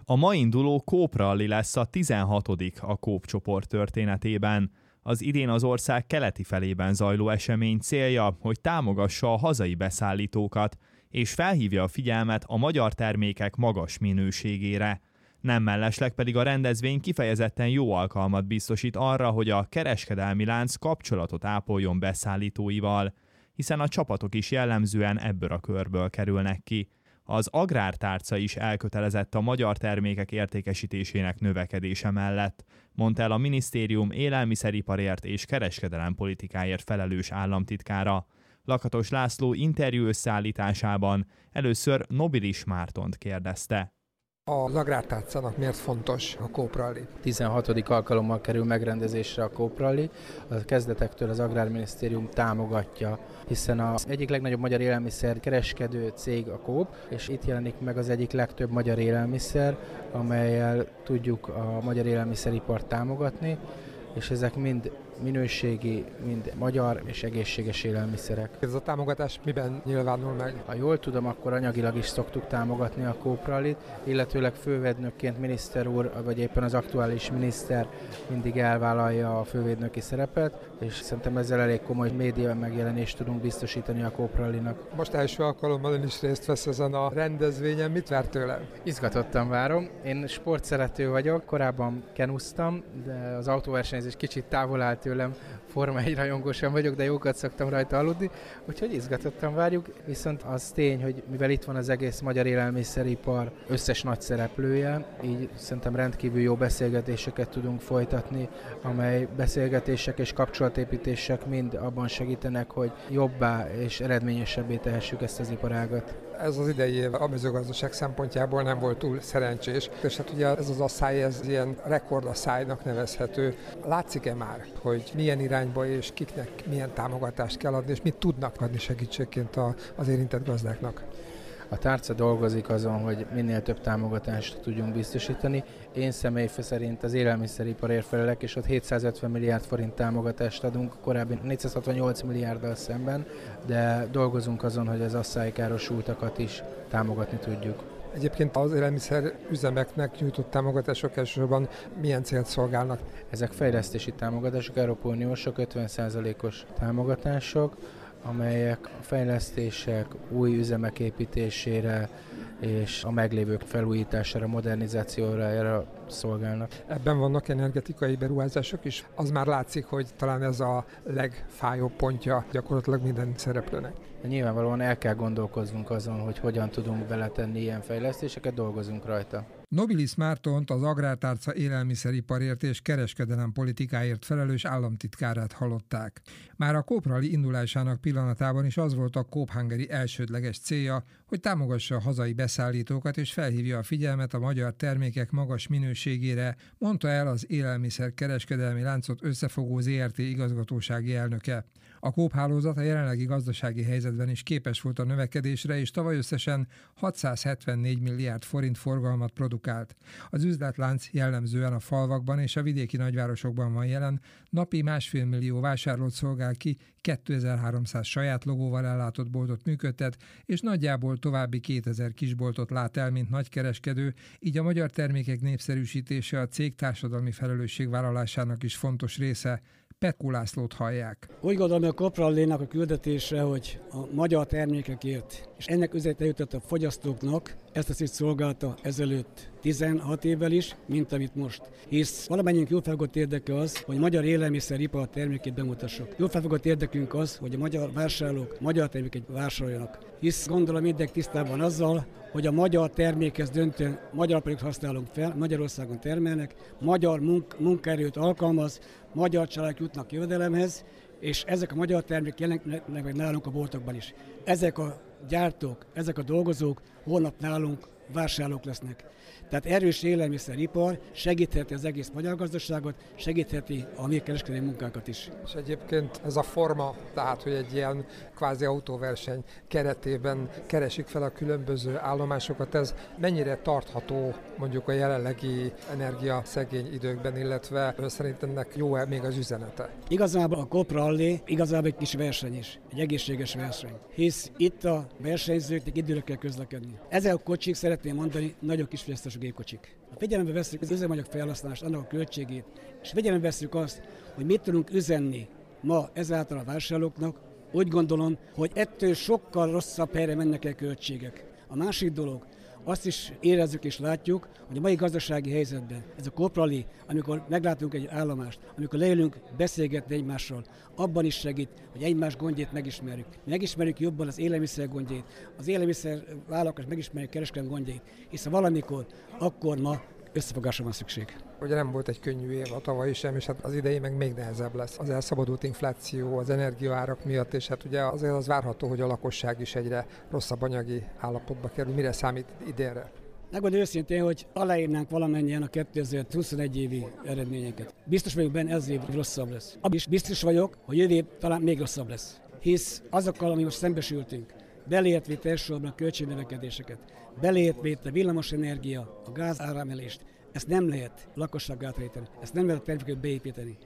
A ma induló Coop Rally lesz a 16. a Coop csoport történetében. Az idén az ország keleti felében zajló esemény célja, hogy támogassa a hazai beszállítókat, és felhívja a figyelmet a magyar termékek magas minőségére. Nem mellesleg pedig a rendezvény kifejezetten jó alkalmat biztosít arra, hogy a kereskedelmi lánc kapcsolatot ápoljon beszállítóival, hiszen a csapatok is jellemzően ebből a körből kerülnek ki. Az agrártárca is elkötelezett a magyar termékek értékesítésének növekedése mellett, mondta el a minisztérium élelmiszeriparért és kereskedelempolitikáért felelős államtitkára. Lakatos László interjú összeállításában először Nobilis Mártont kérdezte. Az agrártárcának miért fontos a Coop Rally? 16. alkalommal kerül megrendezésre a Coop Rally. A kezdetektől az Agrárminisztérium támogatja, hiszen az egyik legnagyobb magyar élelmiszer kereskedő cég a Coop, és itt jelenik meg az egyik legtöbb magyar élelmiszer, amellyel tudjuk a magyar élelmiszeripart támogatni, és ezek mind minőségi, mind magyar és egészséges élelmiszerek. Ez a támogatás miben nyilvánul meg? Ha jól tudom, akkor anyagilag is szoktuk támogatni a Coop Rallyt, illetőleg fővédnökként miniszter úr, vagy éppen az aktuális miniszter mindig elvállalja a fővédnöki szerepet, és szerintem ezzel elég komoly média megjelenést tudunk biztosítani a Coop Rallynak. Most első alkalommal ön is részt vesz ezen a rendezvényen, mit vár tőlem? Izgatottan várom. Én sportszerető vagyok, korábban kenuztam, de az autóversenyzés kicsit távol állt tőlem, Forma 1 rajongósan vagyok, de jókat szoktam rajta aludni, úgyhogy izgatottan várjuk, viszont az tény, hogy mivel itt van az egész magyar élelmiszeripar összes nagy szereplője, így szerintem rendkívül jó beszélgetéseket tudunk folytatni, amely beszélgetések és kapcsolatépítések mind abban segítenek, hogy jobbá és eredményesebbé tehessük ezt az iparágat. Ez az idei év a mezőgazdaság szempontjából nem volt túl szerencsés, és hát ugye ez az asszály, ez ilyen rekordaszálynak nevezhető. Látszik-e már, hogy milyen irányba és kiknek milyen támogatást kell adni, és mit tudnak adni segítségként az érintett gazdáknak? A tárca dolgozik azon, hogy minél több támogatást tudjunk biztosítani. Én személy szerint az élelmiszeriparért felelek, és ott 750 milliárd forint támogatást adunk, korábbi 468 milliárddal szemben, de dolgozunk azon, hogy az asszálykárosultakat is támogatni tudjuk. Egyébként az élelmiszer üzemeknek nyújtott támogatások elsősorban milyen célt szolgálnak? Ezek fejlesztési támogatások, Európai Uniósok 50%-os támogatások, amelyek a fejlesztések, új üzemek építésére és a meglévők felújítására, modernizációra szolgálnak. Ebben vannak energetikai beruházások is. Az már látszik, hogy talán ez a legfájóbb pontja gyakorlatilag minden szereplőnek. Nyilvánvalóan el kell gondolkoznunk azon, hogy hogyan tudunk beletenni ilyen fejlesztéseket, dolgozunk rajta. Nobilis Mártont, az Agrártárca élelmiszeriparért és kereskedelempolitikáért felelős államtitkárát hallották. Már a Coop Rally indulásának pillanatában is az volt a Coop Hungary elsődleges célja, hogy támogassa a hazai beszállítókat és felhívja a figyelmet a magyar termékek magas minőségére, mondta el az Élelmiszer Kereskedelmi Láncot Összefogó Zrt. Igazgatósági elnöke. A Coop hálózat a jelenlegi gazdasági helyzetben is képes volt a növekedésre, és tavaly összesen 674 milliárd forint forgalmat produkált. Az üzletlánc jellemzően a falvakban és a vidéki nagyvárosokban van jelen, napi 1,5 millió vásárlót szolgál ki, 2300 saját logóval ellátott boltot működtet, és nagyjából további 2000 kisboltot lát el, mint nagykereskedő, így a magyar termékek népszerűsítése a cég társadalmi felelősségvállalásának is fontos része. Petkó Lászlót hallják. Úgy gondolom, hogy a Coop Rallynak a küldetése, hogy a magyar termékekért, és ennek üzenete jutott a fogyasztóknak, ezt a célt szolgálta ezelőtt 16 évvel is, mint amit most. Hisz valamennyiünk jól felfogott érdeke az, hogy a magyar élelmiszeripar termékét bemutassuk. Jól felfogott érdekünk az, hogy a magyar vásárlók magyar terméket vásároljanak. Hisz gondolom mindenki tisztában azzal, hogy a magyar termékhez döntően magyar produktot használunk fel, Magyarországon termelnek, magyar munkaerőt alkalmaz, magyar családok jutnak jövedelemhez, és ezek a magyar termékek jelennek meg nálunk a boltokban is. Ezek a gyártók, ezek a dolgozók holnap nálunk vásárlók lesznek. Tehát erős élelmiszeripar segítheti az egész magyar gazdaságot, segítheti a mi kereskedelmi munkákat is. És egyébként ez a forma, tehát hogy egy ilyen kvázi autóverseny keretében keresik fel a különböző állomásokat, ez mennyire tartható mondjuk a jelenlegi energiaszegény időkben, illetve szerint ennek jó-e még az üzenete? Igazából a Coop Rally igazából egy kis verseny is, egy egészséges verseny, hisz itt a versenyzőknek időre kell közlekedni. Ezek a kocsik szeretném mondani, nagyon kis fogyasztású gépkocsik. Ha figyelembe veszük az üzemanyag felhasználást, annak a költségét, és figyelembe veszük azt, hogy mit tudunk üzenni ma ezáltal a vásárlóknak, úgy gondolom, hogy ettől sokkal rosszabb helyre mennek el költségek. A másik dolog, azt is érezzük és látjuk, hogy a mai gazdasági helyzetben ez a Coop Rally, amikor meglátunk egy állomást, amikor leülünk beszélgetni egymással, abban is segít, hogy egymás gondját megismerjük. Megismerjük jobban az élelmiszer gondjait, az élelmiszer vállalkozás megismerjük kereskedelmi gondjait, hiszen valamikor, akkor ma összefogásra van szükség. Ugye nem volt egy könnyű év a tavalyi sem, és hát az idei meg még nehezebb lesz. Az elszabadult infláció, az energiaárak miatt, és hát ugye azért az várható, hogy a lakosság is egyre rosszabb anyagi állapotba kerül. Mire számít idénre? Megmondom őszintén, hogy aláírnánk valamennyien a 2021 évi eredményeket. Biztos vagyok benne, ez év rosszabb lesz. Abban biztos vagyok, hogy jövő év talán még rosszabb lesz. Hisz azokkal, ami most szembesültünk, beleértve elsősorban a költségnövekedéseket, beleértve a villamosenergia, a gáz áramelést, ezt nem lehet lakosság átrejteni, ezt nem lehet a terméket beépíteni.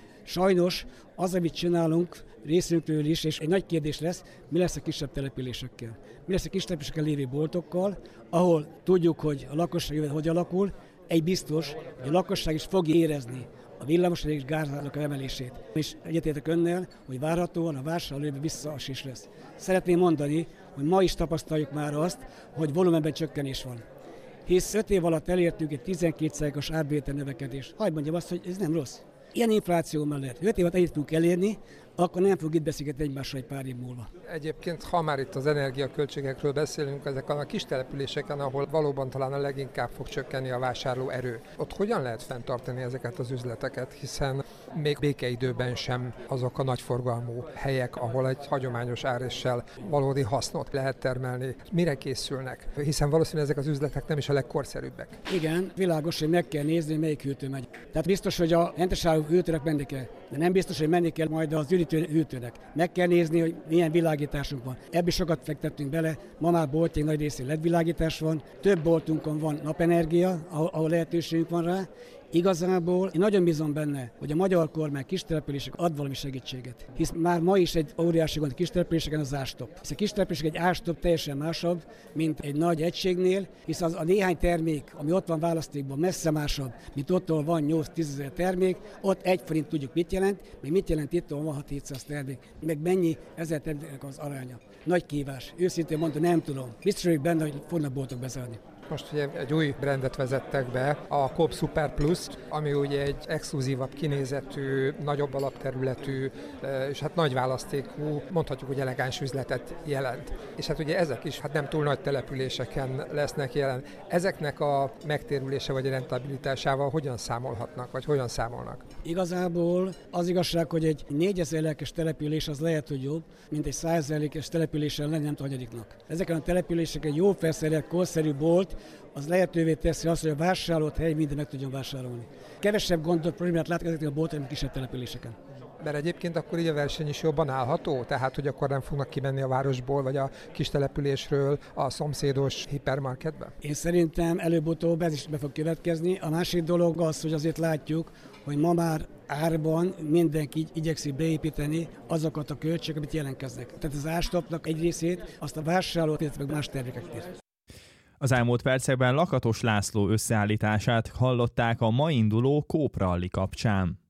Sajnos az, amit csinálunk részünkről is, és egy nagy kérdés lesz, mi lesz a kisebb településekkel. Mi lesz a kisebb településekkel lévő boltokkal, ahol tudjuk, hogy a lakosság jövő hogy alakul, egy biztos, hogy a lakosság is fogja érezni a villamosenergia és gázárak emelését. És egyetértek önnel, hogy várhatóan a vásárlójövő visszaesés lesz. Szeretném mondani, hogy ma is tapasztaljuk már azt, hogy volumenben csökkenés van. Hisz 5 év alatt elértünk egy 12%-os árbevétel növekedést. Hadd mondjam azt, hogy ez nem rossz. Ilyen infláció mellett 5 évet egyet tudunk elérni, akkor nem fog itt beszélgetni egymással egy pár év múlva. Egyébként, ha már itt az energiaköltségekről beszélünk, ezeken a kis településeken, ahol valóban talán a leginkább fog csökkenni a vásárló erő. Ott hogyan lehet fenntartani ezeket az üzleteket, hiszen még békeidőben sem azok a nagyforgalmú helyek, ahol egy hagyományos áréssel valódi hasznot lehet termelni. Mire készülnek? Hiszen valószínűleg ezek az üzletek nem is a legkorszerűbbek. Igen, világos, hogy meg kell nézni, hogy melyik hűtő megy. Tehát biztos, hogy a rentesárú hűtőnek menni kell, de nem biztos, hogy menni kell majd az hűtőnek. Meg kell nézni, hogy milyen világításunk van. Ebből sokat fektettünk bele, ma már boltjaink nagy részén LED világítás van, több boltunkon van napenergia, ahol lehetőségünk van rá. Igazából én nagyon bízom benne, hogy a magyar kormány kistelepülések ad valami segítséget. Hisz már ma is egy óriási gond a kistelepüléseken az árstop. Hisz a kistelepülések egy árstop teljesen másabb, mint egy nagy egységnél, hisz az a néhány termék, ami ott van választékban, messze másabb, mint ottól van 8-10 ezer termék, ott 1 forint tudjuk mit jelent, még mit jelent itt, van 6-700 termék, meg mennyi ezer terméknek az aránya. Nagy kívás. Őszintén mondta, nem tudom. Biztos vagyok benne, hogy fognak boltok bezárni. Most ugye egy új brandet vezettek be, a Coop Super Plus, ami ugye egy exkluzívabb kinézetű, nagyobb alapterületű, és hát nagy választékú, mondhatjuk, hogy elegáns üzletet jelent. És hát ugye ezek is hát nem túl nagy településeken lesznek jelen. Ezeknek a megtérülése vagy a rentabilitásával hogyan számolhatnak, vagy hogyan számolnak? Igazából az igazság, hogy egy 4000 lelkes település az lehet, hogy jobb, mint egy 100 lelkes településen lenni nem hagyadiknak. Ezeken a településeken jó felszerelt, korszerű bolt, az lehetővé teszi azt, hogy a vásárolt hely minden meg tudjon vásárolni. Kevesebb gondot, problémát látnak ezeknek a boltokon, mint kisebb településeken. Mert egyébként akkor így a verseny is jobban állható? Tehát, hogy akkor nem fognak kimenni a városból, vagy a kis településről a szomszédos hipermarketbe? Én szerintem előbb-utóbb ez is be fog következni. A másik dolog az, hogy azért látjuk, hogy ma már árban mindenki igyekszik beépíteni azokat a költségeket, amit jelentkeznek. Tehát az árstopnak egy részét azt a vásárlót, illetve más termékeket. Az elmúlt percekben Lakatos László összeállítását hallották a ma induló Coop Rally kapcsán.